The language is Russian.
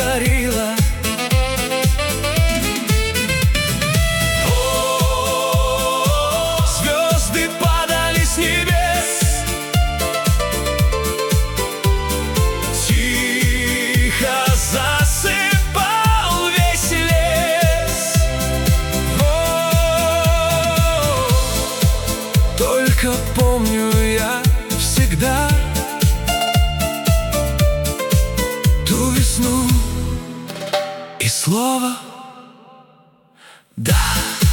горела. Звезды падали с небес, тихо засыпал весь лес. Только помню я всегда ту весну и слово «да».